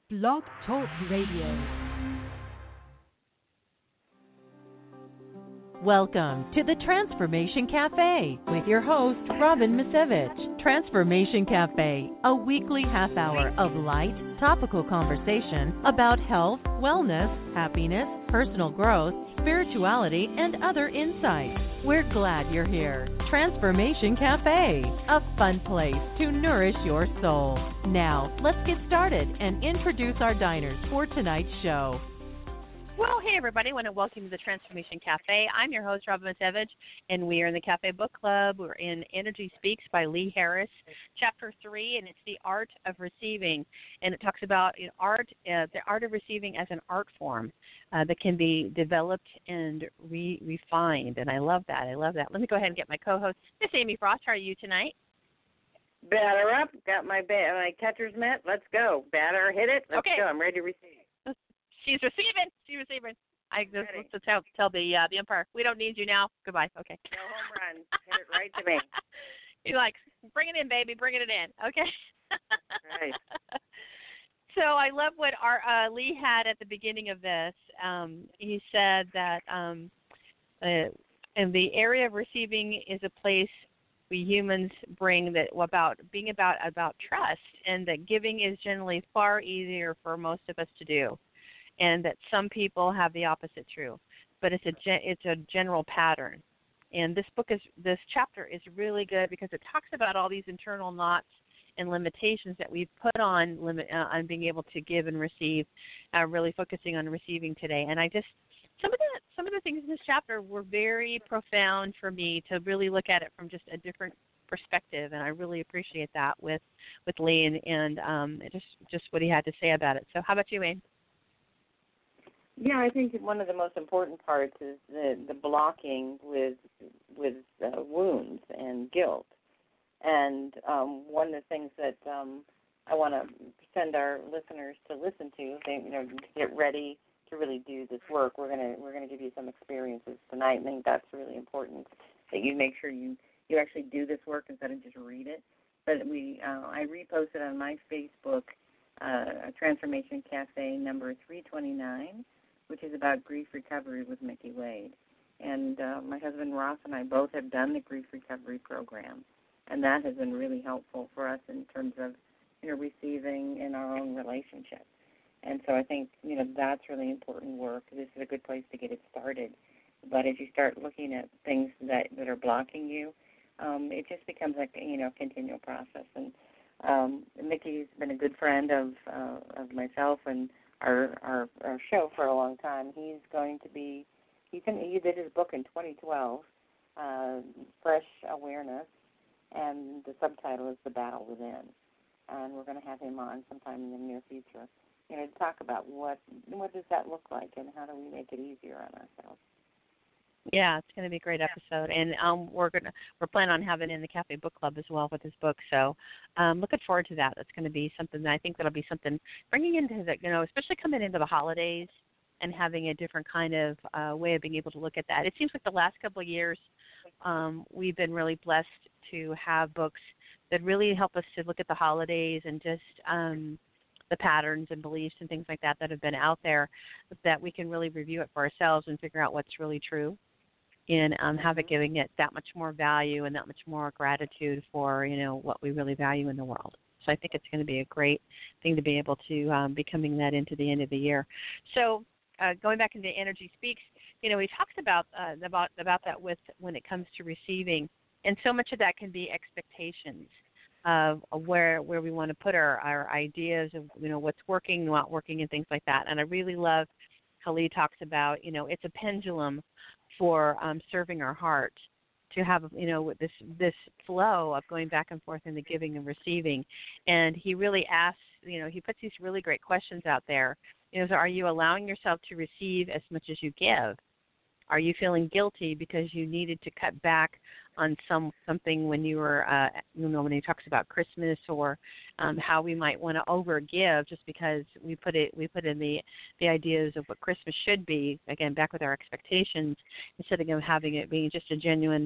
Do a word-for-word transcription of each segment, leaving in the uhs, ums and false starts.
Blog Talk Radio. Welcome to the Transformation Cafe with your host, Robin Misevich. Transformation Cafe, a weekly half hour of light, topical conversation about health, wellness, happiness, personal growth, spirituality, and other insights. We're glad you're here. Transformation Cafe, a fun place to nourish your soul. Now, let's get started and introduce our diners for tonight's show. Well, hey, everybody. I want to welcome you to the Transformation Cafe. I'm your host, Robin Misevich, and we are in the Cafe Book Club. We're in Energy Speaks by Lee Harris, Chapter three, and it's the art of receiving. And it talks about you know, art, uh, the art of receiving as an art form uh, that can be developed and re- refined. And I love that. I love that. Let me go ahead and get my co-host, Miss Amy Frost. How are you tonight? Batter up. Got my ba- my catcher's mitt. Let's go. Batter, hit it. Let's okay. go. I'm ready to receive. She's receiving. She's receiving. I just want to tell tell the uh, the umpire we don't need you now. Goodbye. Okay. No home run. Hit it right to me. He's like, bring it in, baby. Bring it in. Okay. Right. So I love what our uh, Lee had at the beginning of this. Um, he said that um, uh, in the area of receiving is a place we humans bring that about being about about trust, and that giving is generally far easier for most of us to do. And that some people have the opposite true, but it's a it's a general pattern. And this book is this chapter is really good because it talks about all these internal knots and limitations that we've put on limit uh, on being able to give and receive. Uh, really focusing on receiving today. And I just some of the some of the things in this chapter were very profound for me to really look at it from just a different perspective, and I really appreciate that with with Lee and, and um, just just what he had to say about it. So how about you, Wayne? Yeah, I think one of the most important parts is the, the blocking with with uh, wounds and guilt. And um, one of the things that um, I want to send our listeners to listen to, they you know get ready to really do this work. We're gonna we're gonna give you some experiences tonight. And I think that's really important that you make sure you, you actually do this work instead of just read it. But we uh, I reposted on my Facebook uh, a Transformation Cafe number three twenty-nine. Which is about grief recovery with Mickey Wade. And uh, my husband Ross and I both have done the grief recovery program, and that has been really helpful for us in terms of, you know, receiving in our own relationship. And so I think, you know, that's really important work. This is a good place to get it started. But as you start looking at things that, that are blocking you, um, it just becomes like, you know, a continual process. And um, Mickey's been a good friend of uh, of myself and Our, our our show for a long time. He's going to be, he, can, he did his book in twenty twelve, uh, Fresh Awareness, and the subtitle is The Battle Within. And we're going to have him on sometime in the near future, you know, to talk about what what does that look like and how do we make it easier on ourselves. Yeah, it's going to be a great episode, and um, we're gonna we're planning on having it in the Cafe Book Club as well with his book. So, um, looking forward to that. That's going to be something that I think that'll be something bringing into the you know, especially coming into the holidays and having a different kind of uh, way of being able to look at that. It seems like the last couple of years, um, we've been really blessed to have books that really help us to look at the holidays and just um, the patterns and beliefs and things like that that have been out there, that we can really review it for ourselves and figure out what's really true. And um, have it giving it that much more value and that much more gratitude for, you know, what we really value in the world. So I think it's going to be a great thing to be able to um, be coming that into the end of the year. So uh, going back into Energy Speaks, you know, we talked about uh, about about that with when it comes to receiving, and so much of that can be expectations of, of where where we want to put our, our ideas of, you know, what's working, not working, and things like that. And I really love how Lee talks about, you know, it's a pendulum for um, serving our heart, to have, you know, this this flow of going back and forth in the giving and receiving. And he really asks, you know, he puts these really great questions out there. You know, so are you allowing yourself to receive as much as you give? Are you feeling guilty because you needed to cut back on some something when you were, uh, you know, when he talks about Christmas, or um, how we might want to overgive just because we put it, we put in the the ideas of what Christmas should be. Again, back with our expectations, instead of having it being just a genuine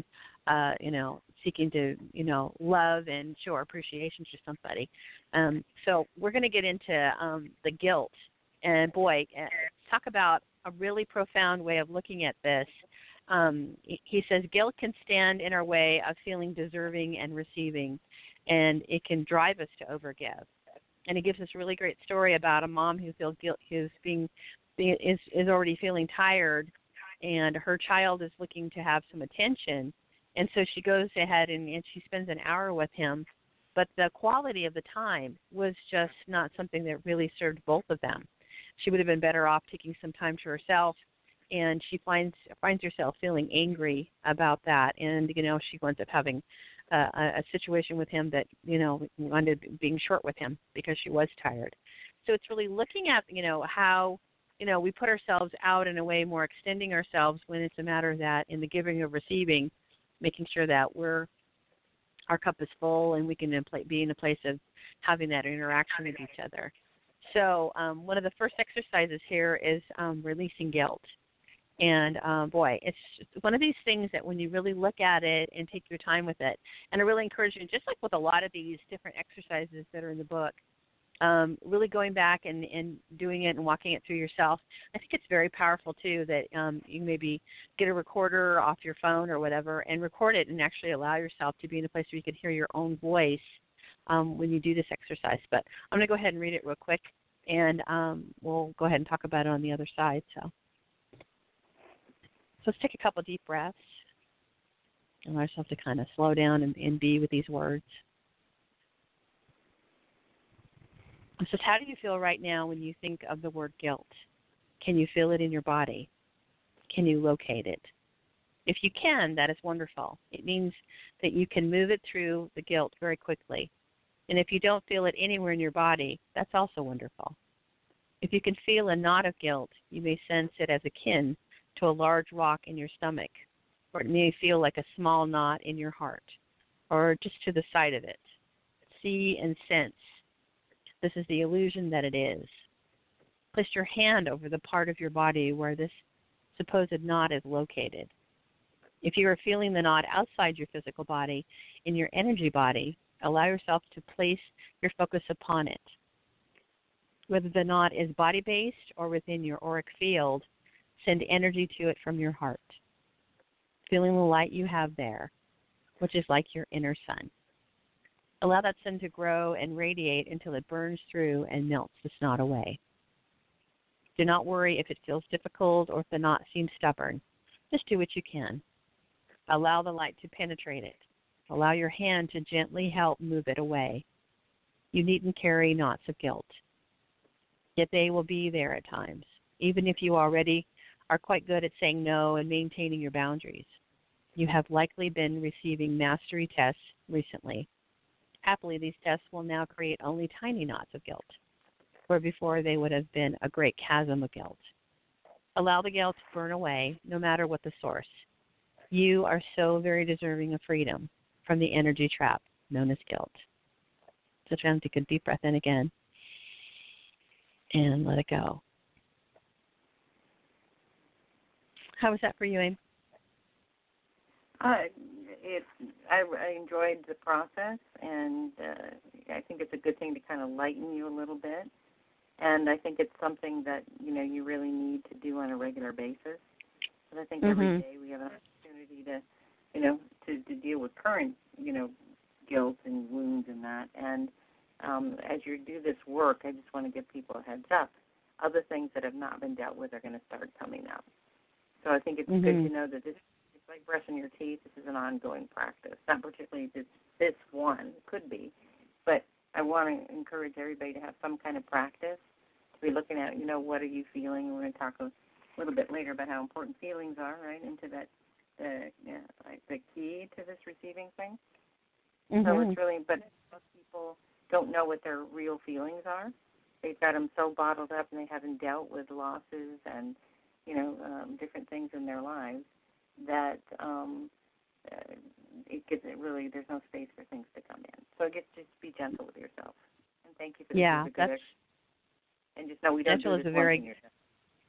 uh, you know, seeking to, you know, love and show our appreciation to somebody. Um, so we're going to get into um, the guilt. And, boy, uh, talk about a really profound way of looking at this. Um, he says guilt can stand in our way of feeling deserving and receiving, and it can drive us to overgive. And he gives us a really great story about a mom who feels guilt, who's being, being is is already feeling tired, and her child is looking to have some attention, and so she goes ahead and, and she spends an hour with him, but the quality of the time was just not something that really served both of them. She would have been better off taking some time to herself, and she finds finds herself feeling angry about that, and you know she winds up having uh, a, a situation with him that you know ended up being short with him because she was tired. So it's really looking at you know how you know we put ourselves out in a way, more extending ourselves when it's a matter that in the giving of receiving, making sure that we're our cup is full and we can be in a place of having that interaction with each other. So um, one of the first exercises here is um, releasing guilt. And, um, boy, it's one of these things that when you really look at it and take your time with it, and I really encourage you, just like with a lot of these different exercises that are in the book, um, really going back and, and doing it and walking it through yourself. I think it's very powerful, too, that um, you maybe get a recorder off your phone or whatever and record it and actually allow yourself to be in a place where you can hear your own voice um, when you do this exercise. But I'm going to go ahead and read it real quick, and um, we'll go ahead and talk about it on the other side. So. So let's take a couple of deep breaths. Allow yourself to kind of slow down and, and be with these words. It says, how do you feel right now when you think of the word guilt? Can you feel it in your body? Can you locate it? If you can, that is wonderful. It means that you can move it through the guilt very quickly. And if you don't feel it anywhere in your body, that's also wonderful. If you can feel a knot of guilt, you may sense it as akin to a large rock in your stomach, or it may feel like a small knot in your heart, or just to the side of it. See and sense. This is the illusion that it is. Place your hand over the part of your body where this supposed knot is located. If you are feeling the knot outside your physical body, in your energy body, allow yourself to place your focus upon it. Whether the knot is body-based or within your auric field, send energy to it from your heart, feeling the light you have there, which is like your inner sun. Allow that sun to grow and radiate until it burns through and melts the knot away. Do not worry if it feels difficult or if the knot seems stubborn. Just do what you can. Allow the light to penetrate it. Allow your hand to gently help move it away. You needn't carry knots of guilt, yet they will be there at times, even if you already are quite good at saying no and maintaining your boundaries. You have likely been receiving mastery tests recently. Happily, these tests will now create only tiny knots of guilt, where before they would have been a great chasm of guilt. Allow the guilt to burn away, no matter what the source. You are so very deserving of freedom from the energy trap known as guilt. So try and take a deep breath in again and let it go. How was that for you, Aim? Uh, it, I, I enjoyed the process, and uh, I think it's a good thing to kind of lighten you a little bit. And I think it's something that, you know, you really need to do on a regular basis. And I think mm-hmm. every day we have an opportunity to, you know, to, to deal with current, you know, guilt and wounds and that. And um, as you do this work, I just want to give people a heads up. Other things that have not been dealt with are going to start coming up. So I think it's mm-hmm. good to know that this, it's like brushing your teeth. This is an ongoing practice, not particularly this, this one. It could be. But I want to encourage everybody to have some kind of practice, to be looking at, you know, what are you feeling? We're going to talk a little bit later about how important feelings are, right, into that, the, yeah, like the key to this receiving thing. Mm-hmm. So it's really, but most people don't know what their real feelings are. They've got them so bottled up and they haven't dealt with losses and, you know, um, different things in their lives that um, uh, it gives it really, there's no space for things to come in. So I guess just be gentle with yourself. And thank you for yeah, this. That's, and just know we don't do this is a very, yourself.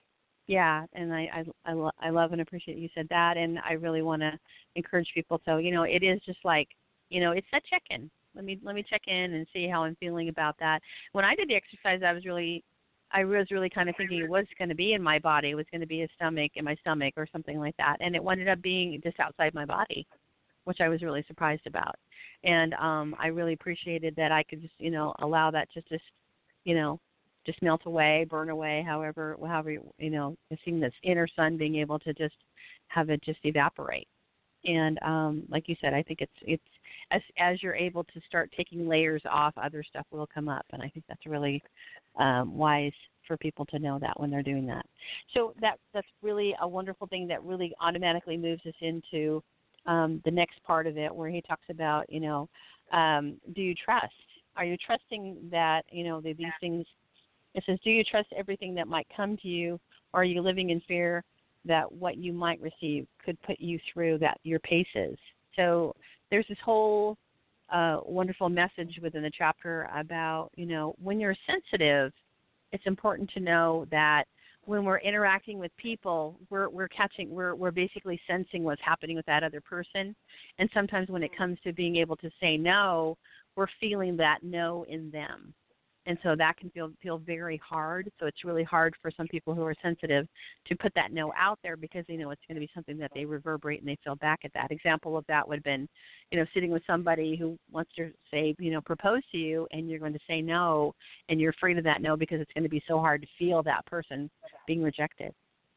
Yeah, and I I I, lo- I love and appreciate you said that, and I really want to encourage people. So you know, it is just like you know, it's that check-in. Let me let me check in and see how I'm feeling about that. When I did the exercise, I was really I was really kind of thinking it was going to be in my body. It was going to be a stomach in my stomach or something like that, and it ended up being just outside my body, which I was really surprised about. And um, I really appreciated that I could just you know allow that just just you know just melt away, burn away, however, however, you know, seeing this inner sun being able to just have it just evaporate. And um, like you said, I think it's it's as as you're able to start taking layers off, other stuff will come up, and I think that's really um, wise for people to know that when they're doing that. So that that's really a wonderful thing that really automatically moves us into um, the next part of it, where he talks about, you know, um, do you trust? Are you trusting that you know that these things? It says, do you trust everything that might come to you, or are you living in fear that what you might receive could put you through that your paces? So there's this whole uh, wonderful message within the chapter about, you know, when you're sensitive, it's important to know that when we're interacting with people, we're we're catching, we're we're basically sensing what's happening with that other person. And sometimes when it comes to being able to say no, we're feeling that no in them. And so that can feel feel very hard. So it's really hard for some people who are sensitive to put that no out there, because they know it's going to be something that they reverberate and they feel back at that. Example of that would have been, you know, sitting with somebody who wants to say, you know, propose to you, and you're going to say no, and you're afraid of that no because it's going to be so hard to feel that person being rejected.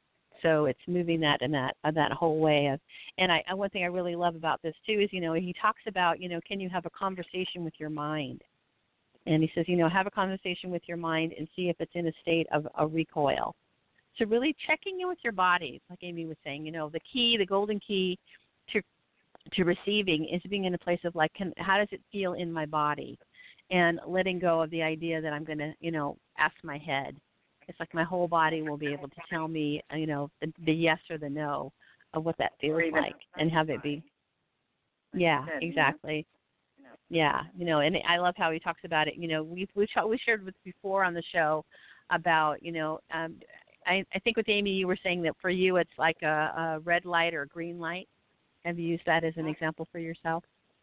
So it's moving that in that uh, that whole way of, and I one thing I really love about this too is, you know, he talks about, you know, can you have a conversation with your mind? And he says, you know, have a conversation with your mind and see if it's in a state of a recoil. So really checking in with your body, like Amy was saying, you know, the key, the golden key to to receiving is being in a place of like, can, how does it feel in my body? And letting go of the idea that I'm going to, you know, ask my head. It's like my whole body will be able to tell me, you know, the, the yes or the no of what that feels like, and have it be. Yeah, exactly. Yeah, you know, and I love how he talks about it. You know, we've we we shared with before on the show about, you know, um, I I think with Amy you were saying that for you it's like a, a red light or a green light. Have you used that as an example for yourself?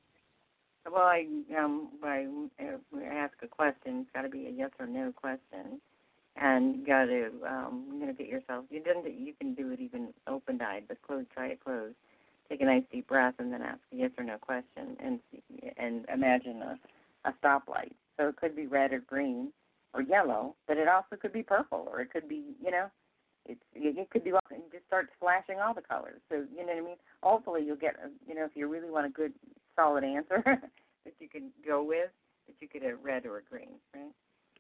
Well, I um, I, I ask a question. It's got to be a yes or no question, and you got to um, you know, get yourself. You didn't. You can do it even open-eyed, but closed. Try it closed. Take a nice deep breath and then ask a yes or no question, and and imagine a, a stoplight. So it could be red or green or yellow, but it also could be purple, or it could be, you know, it's it could be all, and just start flashing all the colors. So you know what I mean. Hopefully you'll get, a, you know, if you really want a good solid answer that you can go with, that you get a red or a green, right?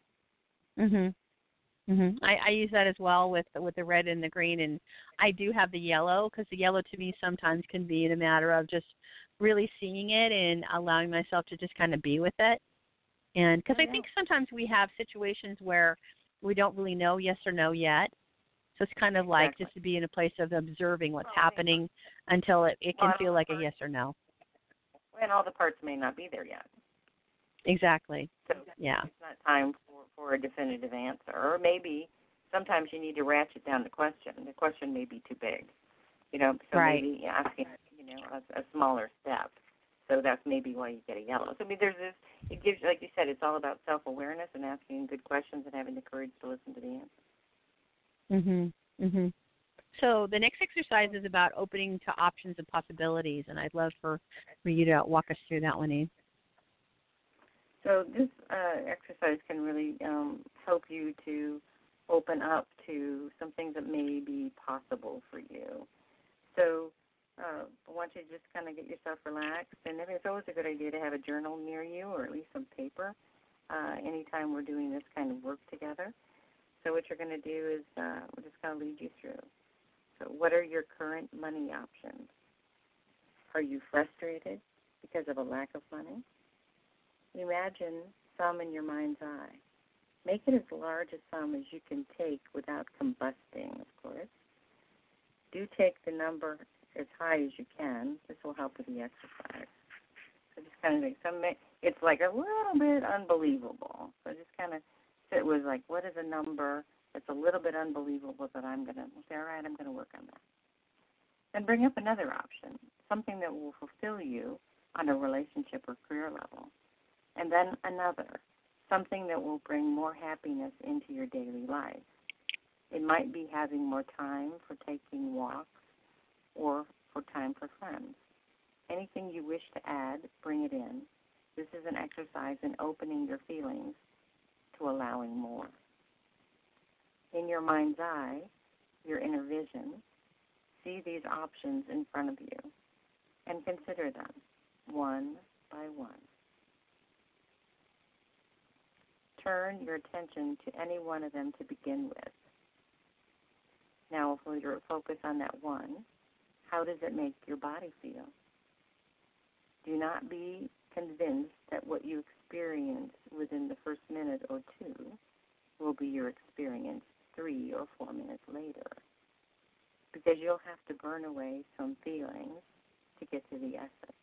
Mhm. Mhm. I, I use that as well with with the red and the green, and I do have the yellow, because the yellow to me sometimes can be in a matter of just really seeing it and allowing myself to just kind of be with it. And because I think sometimes we have situations where we don't really know yes or no yet, so it's kind of like Exactly. just to be in a place of observing what's happening until it, it can feel like a yes or no. And all the parts may not be there yet. Exactly. So Yeah. it's not time for, for a definitive answer. Or maybe sometimes you need to ratchet down the question. The question may be too big. You know, so Right. maybe asking, you know, a, a smaller step. So that's maybe why you get a yellow. So I mean, there's this, it gives, like you said, it's all about self-awareness and asking good questions and having the courage to listen to the answer. Mhm. Mhm. So the next exercise is about opening to options and possibilities, and I'd love for, for you to walk us through that one, Eve. So this uh, exercise can really um, help you to open up to some things that may be possible for you. So uh, I want you to just kind of get yourself relaxed, and I think it's always a good idea to have a journal near you, or at least some paper, uh, anytime we're doing this kind of work together. So what you're going to do is uh, we're just going to lead you through. So what are your current money options? Are you frustrated because of a lack of money? Imagine some in your mind's eye. Make it as large a sum as you can take without combusting, of course. Do take the number as high as you can. This will help with the exercise. So just kind of make some, it's like a little bit unbelievable. So just kind of sit with like, what is a number It's a little bit unbelievable that I'm going to say, all right, I'm going to work on that. Then bring up another option, something that will fulfill you on a relationship or career level. And then another, something that will bring more happiness into your daily life. It might be having more time for taking walks or for time for friends. Anything you wish to add, bring it in. This is an exercise in opening your feelings to allowing more. In your mind's eye, your inner vision, see these options in front of you and consider them one by one. Turn your attention to any one of them to begin with. Now, if we focus on that one, how does it make your body feel? Do not be convinced that what you experience within the first minute or two will be your experience three or four minutes later, because you'll have to burn away some feelings to get to the essence.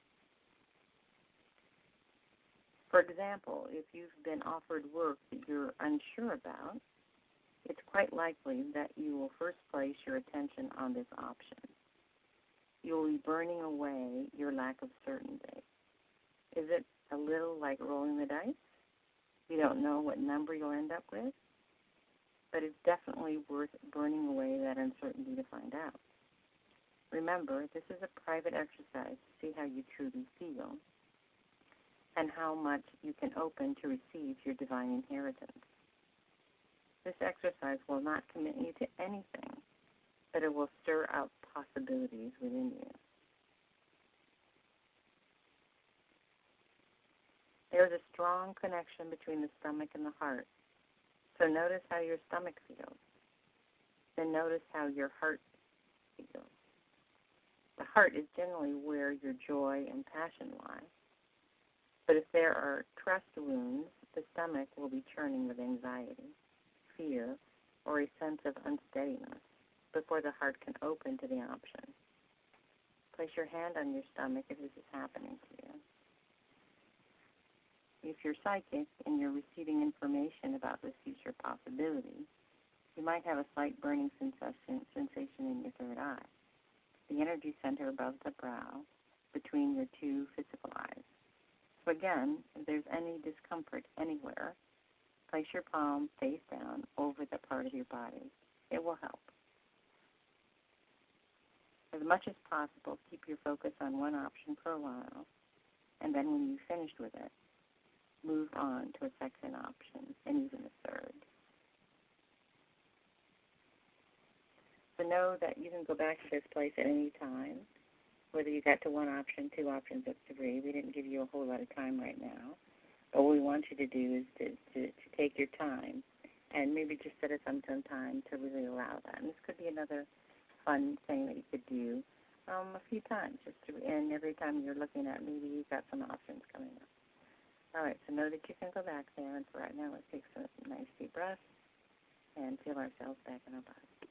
For example, if you've been offered work that you're unsure about, it's quite likely that you will first place your attention on this option. You will be burning away your lack of certainty. Is it a little like rolling the dice? You don't know what number you'll end up with, but it's definitely worth burning away that uncertainty to find out. Remember, this is a private exercise to see how you truly feel and how much you can open to receive your divine inheritance. This exercise will not commit you to anything, but it will stir up possibilities within you. There's a strong connection between the stomach and the heart. So notice how your stomach feels. Then notice how your heart feels. The heart is generally where your joy and passion lie. But if there are trust wounds, the stomach will be churning with anxiety, fear, or a sense of unsteadiness before the heart can open to the option. Place your hand on your stomach if this is happening to you. If you're psychic and you're receiving information about this future possibility, you might have a slight burning sensation, sensation in your third eye, the energy center above the brow between your two physical eyes. So again, if there's any discomfort anywhere, place your palm face down over the part of your body. It will help. As much as possible, keep your focus on one option for a while, and then when you've finished with it, move on to a second option and even a third. So know that you can go back to this place at any time, whether you got to one option, two options, or three. We didn't give you a whole lot of time right now. But what we want you to do is to, to, to take your time and maybe just set aside some time to really allow that. And this could be another fun thing that you could do um, a few times. Just to, and every time you're looking at, maybe you've got some options coming up. All right, so know that you can go back there, and for right now, let's take some nice deep breaths and feel ourselves back in our body.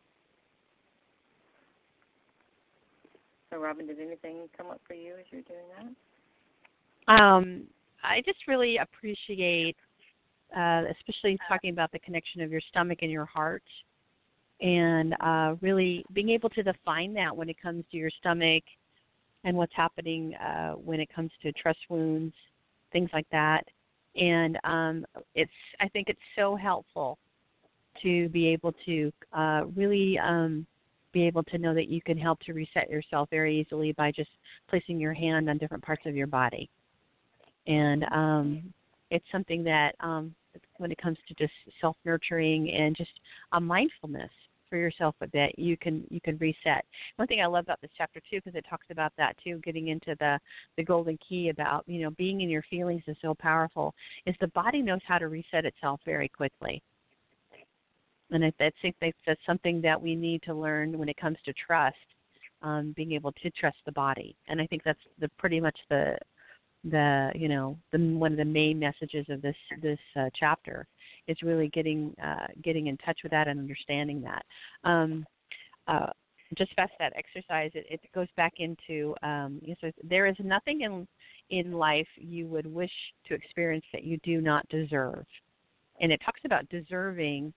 So, Robin, did anything come up for you as you're doing that? Um, I just really appreciate, uh, especially talking about the connection of your stomach and your heart, and uh, really being able to define that when it comes to your stomach and what's happening uh, when it comes to trust wounds, things like that. And um, it's I think it's so helpful to be able to uh, really um, be able to know that you can help to reset yourself very easily by just placing your hand on different parts of your body. And um, it's something that um, when it comes to just self-nurturing and just a mindfulness for yourself a bit, you can you can reset. One thing I love about this chapter too, because it talks about that too, getting into the the golden key about, you know, being in your feelings is so powerful, is the body knows how to reset itself very quickly. And I, I think that's something that we need to learn when it comes to trust, um, being able to trust the body. And I think that's the pretty much the the you know the one of the main messages of this this uh, chapter. Is really getting uh, getting in touch with that and understanding that. Um, uh, just fast that exercise, it, it goes back into, um, you know, there is nothing in in life you would wish to experience that you do not deserve. And it talks about deserving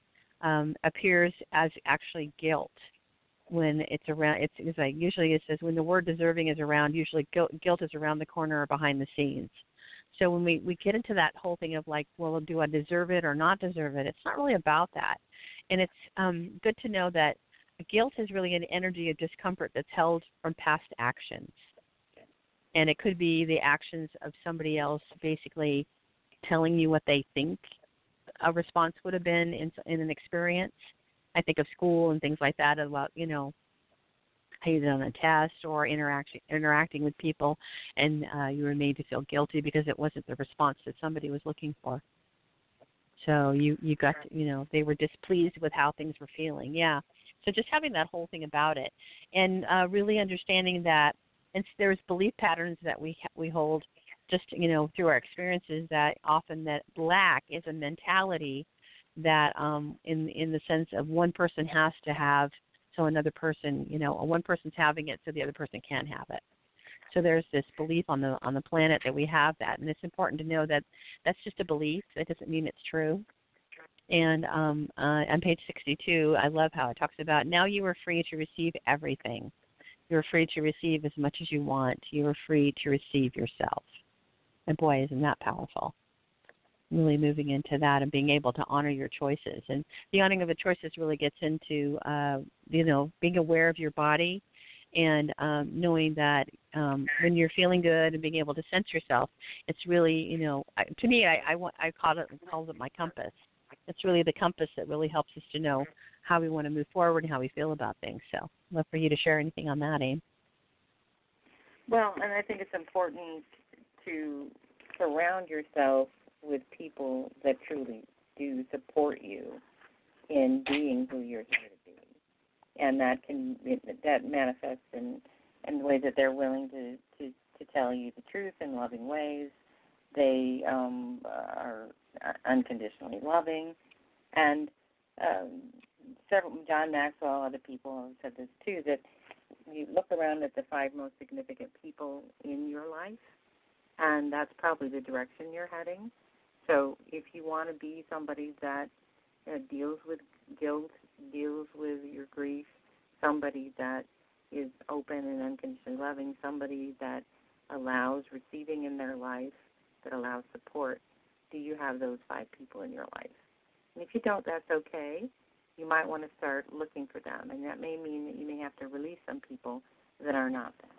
um, appears as actually guilt when it's around. It's, it's like usually it says when the word deserving is around, usually guilt, guilt is around the corner or behind the scenes. So when we, we get into that whole thing of like, well, do I deserve it or not deserve it? It's not really about that. And it's um, good to know that guilt is really an energy of discomfort that's held from past actions. And it could be the actions of somebody else basically telling you what they think a response would have been in, in an experience. I think of school and things like that about, you know, how you did on a test or interacting interacting with people, and uh, you were made to feel guilty because it wasn't the response that somebody was looking for. So you, you got, to, you know, they were displeased with how things were feeling. Yeah. So just having that whole thing about it, and uh, really understanding that and there's belief patterns that we we hold just, you know, through our experiences, that often that lack is a mentality that um, in in the sense of one person has to have, so another person, you know, one person's having it, so the other person can't have it. So there's this belief on the on the planet that we have that, and it's important to know that that's just a belief. That doesn't mean it's true. And um, uh, on page sixty-two, I love how it talks about, now you are free to receive everything. You're free to receive as much as you want. You are free to receive yourself. And boy, isn't that powerful. Really moving into that and being able to honor your choices. And the honoring of the choices really gets into, uh, you know, being aware of your body and um, knowing that um, when you're feeling good and being able to sense yourself, it's really, you know, I, to me, I, I, want, I call it, call it my compass. It's really the compass that really helps us to know how we want to move forward and how we feel about things. So I'd love for you to share anything on that, Aim. Well, and I think it's important to surround yourself with people that truly do support you in being who you're here to be. And that can that manifests in, in the way that they're willing to, to, to tell you the truth in loving ways. They um, are unconditionally loving. And um, several, John Maxwell, other people have said this too, that you look around at the five most significant people in your life, and that's probably the direction you're heading. So if you want to be somebody that uh, deals with guilt, deals with your grief, somebody that is open and unconditionally loving, somebody that allows receiving in their life, that allows support, do you have those five people in your life? And if you don't, that's okay. You might want to start looking for them, and that may mean that you may have to release some people that are not that.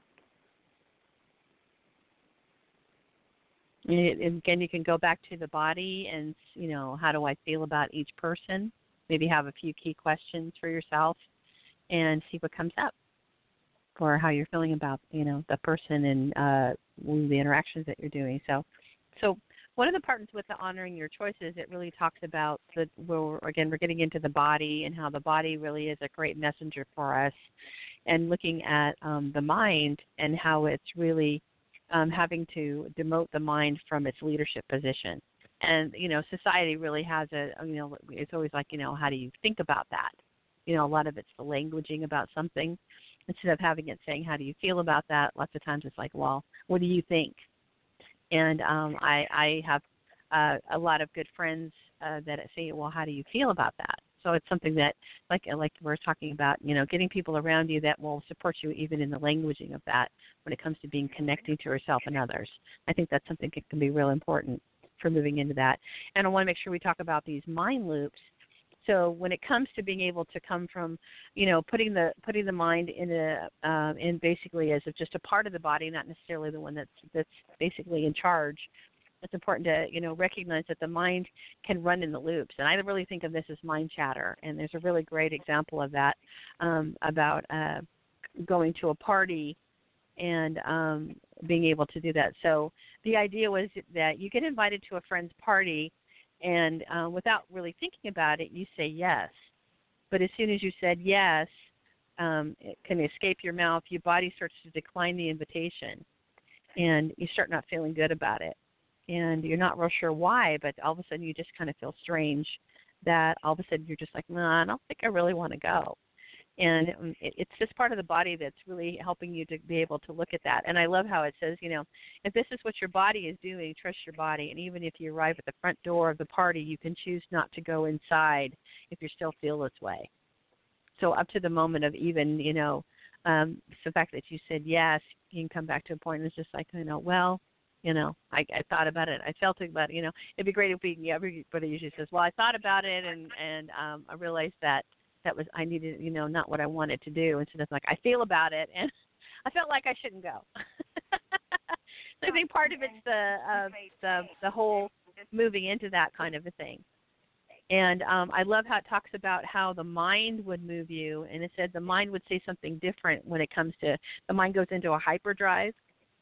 And again, you can go back to the body and, you know, how do I feel about each person? Maybe have a few key questions for yourself and see what comes up for how you're feeling about, you know, the person and uh, the interactions that you're doing. So, so one of the parts with the honoring your choices, it really talks about, the, well, again, we're getting into the body and how the body really is a great messenger for us, and looking at um, the mind and how it's really um, having to demote the mind from its leadership position. And, you know, society really has a, you know, it's always like, you know, how do you think about that? You know, a lot of it's the languaging about something. Instead of having it saying, how do you feel about that? Lots of times it's like, well, what do you think? And um, I, I have uh, a lot of good friends uh, that say, well, how do you feel about that? So it's something that, like like we're talking about, you know, getting people around you that will support you even in the languaging of that when it comes to being connecting to yourself and others. I think that's something that can be real important for moving into that. And I want to make sure we talk about these mind loops. So when it comes to being able to come from, you know, putting the putting the mind in a um, in basically as if just a part of the body, not necessarily the one that's that's basically in charge, it's important to, you know, recognize that the mind can run in the loops. And I really think of this as mind chatter. And there's a really great example of that um, about uh, going to a party and um, being able to do that. So the idea was that you get invited to a friend's party, and uh, without really thinking about it, you say yes. But as soon as you said yes, um, it can escape your mouth, your body starts to decline the invitation, and you start not feeling good about it. And you're not real sure why, but all of a sudden you just kind of feel strange that all of a sudden you're just like, no, nah, I don't think I really want to go. And um, it, it's this part of the body that's really helping you to be able to look at that. And I love how it says, you know, if this is what your body is doing, trust your body. And even if you arrive at the front door of the party, you can choose not to go inside if you still feel this way. So up to the moment of even, you know, um, the fact that you said yes, you can come back to a point and it's just like, you know, well, you know, I, I thought about it. I felt about it. You know, it'd be great if we, yeah, everybody usually says, well, I thought about it and, and um, I realized that that was, I needed, you know, not what I wanted to do. Instead of like, I feel about it and I felt like I shouldn't go. So I think part of it's the, uh, the, the whole moving into that kind of a thing. And um, I love how it talks about how the mind would move you. And it said the mind would say something different when it comes to, the mind goes into a hyperdrive.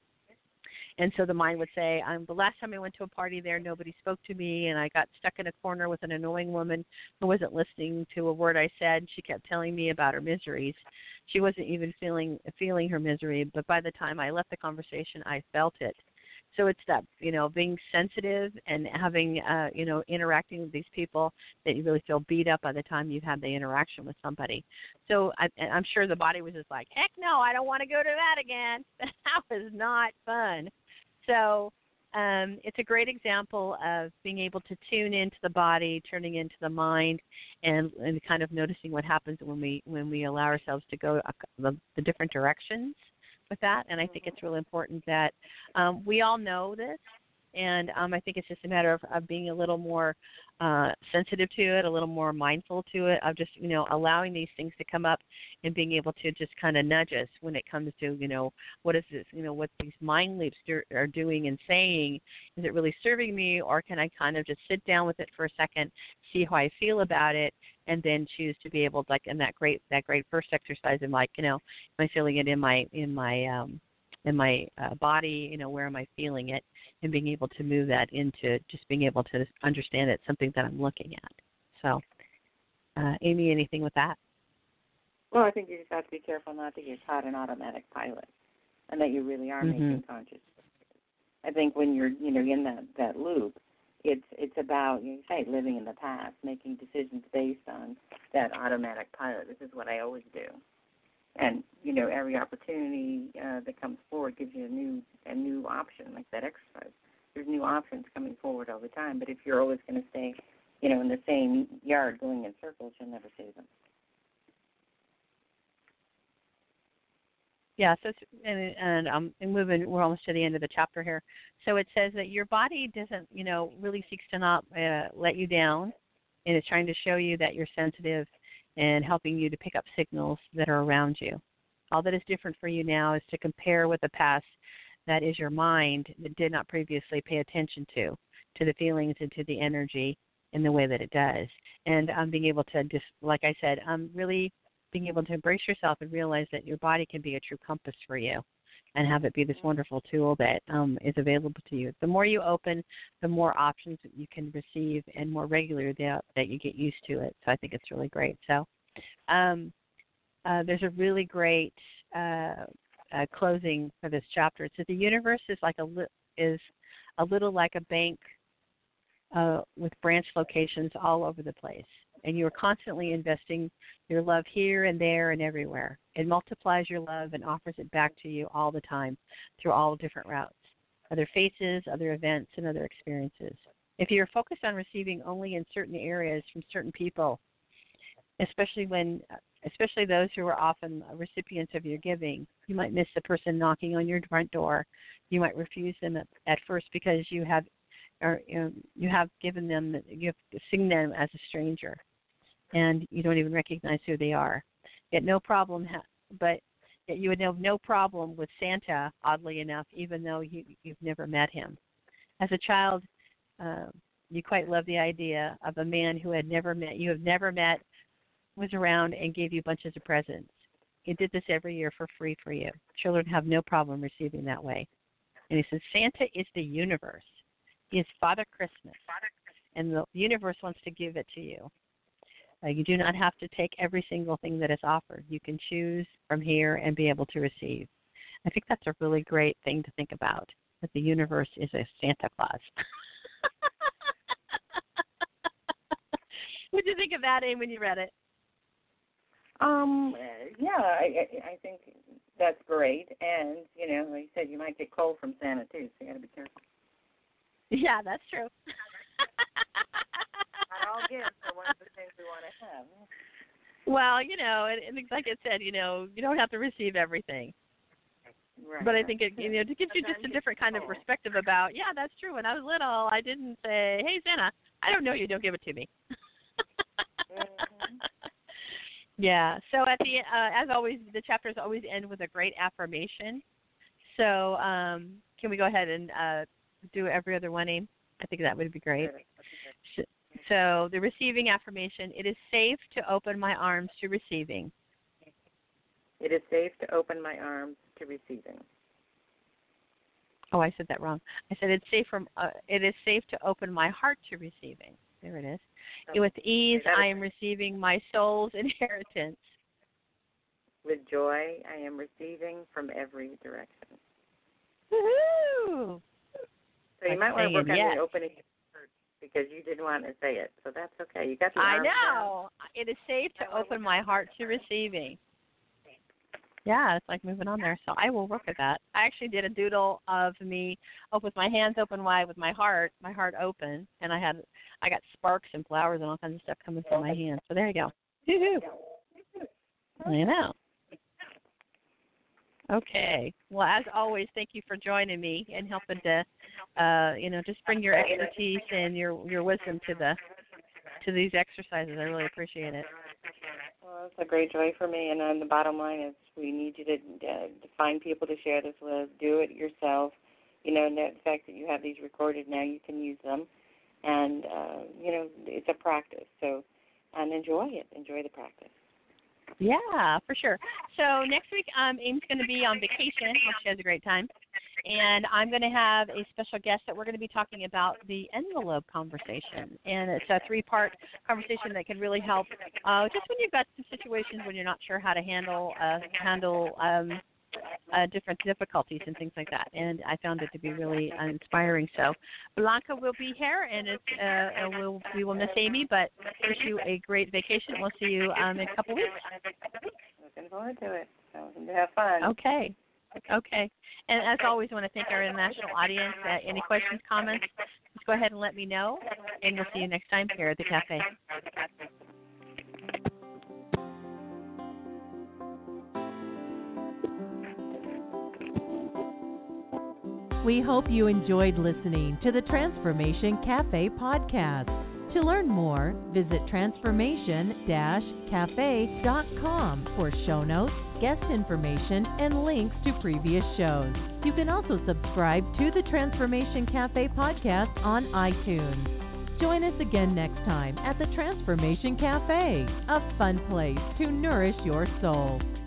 And so the mind would say, um, the last time I went to a party there, nobody spoke to me, and I got stuck in a corner with an annoying woman who wasn't listening to a word I said. She kept telling me about her miseries. She wasn't even feeling feeling her misery, but by the time I left the conversation, I felt it. So it's that, you know, being sensitive and having, uh, you know, interacting with these people that you really feel beat up by the time you've had the interaction with somebody. So I, I'm sure the body was just like, heck no, I don't want to go to that again. That was not fun. So um, it's a great example of being able to tune into the body, turning into the mind, and, and kind of noticing what happens when we when we allow ourselves to go the, the different directions with that. And I think it's really important that um, we all know this, and um, I think it's just a matter of, of being a little more uh, sensitive to it, a little more mindful to it, of just, you know, allowing these things to come up and being able to just kind of nudge us when it comes to, you know, what is this, you know, what these mind leaps do, are doing and saying. Is it really serving me, or can I kind of just sit down with it for a second, see how I feel about it, and then choose to be able to, like in that great that great first exercise, I'm like, you know, am I feeling it in my in my um, in my uh, body? You know, where am I feeling it? And being able to move that into just being able to understand it's something that I'm looking at. So, uh, Amy, anything with that? Well, I think you just have to be careful not to get caught in automatic pilot, and that you really are mm-hmm. making conscious choices. I think when you're, you know, in that, that loop, it's it's about, you say, living in the past, making decisions based on that automatic pilot. This is what I always do. And, you know, every opportunity uh, that comes forward gives you a new a new option, like that exercise. There's new options coming forward all the time. But if you're always going to stay, you know, in the same yard going in circles, you'll never see them. Yeah, so and and um and moving, we're almost to the end of the chapter here. So it says that your body doesn't, you know, really seeks to not uh, let you down, and it's trying to show you that you're sensitive and helping you to pick up signals that are around you. All that is different for you now is to compare with the past that is your mind that did not previously pay attention to, to the feelings and to the energy in the way that it does. And um, being able to just, like I said, um, really being able to embrace yourself and realize that your body can be a true compass for you and have it be this wonderful tool that um, is available to you. The more you open, the more options that you can receive, and more regular that, that you get used to it. So I think it's really great. So um, uh, there's a really great uh, uh, closing for this chapter. It says the universe is like a li- is a little like a bank uh, with branch locations all over the place. And you are constantly investing your love here and there and everywhere. It multiplies your love and offers it back to you all the time through all different routes, other faces, other events, and other experiences. If you're focused on receiving only in certain areas from certain people, especially when, especially those who are often recipients of your giving, you might miss the person knocking on your front door. You might refuse them at, at first because you have, or you know, you have given them, you have seen them as a stranger, and you don't even recognize who they are. Yet no problem, ha- but yet you would have no problem with Santa, oddly enough, even though you, you've never met him. As a child, uh, you quite love the idea of a man who had never met, you have never met, was around and gave you bunches of presents. He did this every year for free for you. Children have no problem receiving that way. And he says, Santa is the universe. He is Father Christmas, and the universe wants to give it to you. Uh, you do not have to take every single thing that is offered. You can choose from here and be able to receive. I think that's a really great thing to think about, that the universe is a Santa Claus. What did you think of that, Amy, when you read it? Um, yeah, I, I think that's great. And, you know, like you said, you might get cold from Santa, too, so you got to be careful. Yeah, that's true. Not all gifts are one of the things we want to have. Well, you know, and, and like I said, you know, you don't have to receive everything. Right, but I right. think it, you know, it gives you just a different kind of perspective about, yeah, that's true. When I was little, I didn't say, hey, Santa, I don't know you, don't give it to me. Mm-hmm. Yeah. So at the, uh, as always, the chapters always end with a great affirmation. So um, can we go ahead and uh, do every other one, Aim? I think that would be great. So the receiving affirmation, it is safe to open my arms to receiving. It is safe to open my arms to receiving. Oh, I said that wrong. I said it's safe from. Uh, it is safe to open my heart to receiving. There it is. Okay. With ease, I am receiving my soul's inheritance. With joy, I am receiving from every direction. Woohoo! So you I'm might want to work on yes. the opening because you didn't want to say it. So that's okay. You got the I arms know. Down. It is safe to open my heart to receiving. Yeah, it's like moving on there. So I will work at that. I actually did a doodle of me oh, with my hands open wide, with my heart, my heart open, and I had, I got sparks and flowers and all kinds of stuff coming from my hands. So there you go. I know. Okay. Well, as always, thank you for joining me and helping to, uh, you know, just bring your expertise and your your wisdom to the to these exercises. I really appreciate it. Well, it's a great joy for me. And then the bottom line is we need you to, uh, to find people to share this with. Do it yourself. You know, and the fact that you have these recorded now, you can use them. And, uh, you know, it's a practice. So, and enjoy it. Enjoy the practice. Yeah, for sure. So next week, um, Aim's going to be on vacation. Hope she has a great time. And I'm going to have a special guest that we're going to be talking about the envelope conversation. And it's a three-part conversation that can really help uh, just when you've got some situations when you're not sure how to handle uh, handle um, uh, different difficulties and things like that. And I found it to be really uh, inspiring. So Blanca will be here, and it's, uh, and we'll, we will miss Amy, but wish you a great vacation. We'll see you um, in a couple weeks. Looking forward to it. So have fun. Okay. Okay. And as always, I want to thank our international audience. Uh, any questions, comments, just go ahead and let me know, and we'll see you next time here at the cafe. We hope you enjoyed listening to the Transformation Cafe podcast. To learn more, visit transformation dash cafe dot com for show notes, guest information, and links to previous shows. You can also subscribe to the Transformation Cafe podcast on iTunes. Join us again next time at the Transformation Cafe, a fun place to nourish your soul.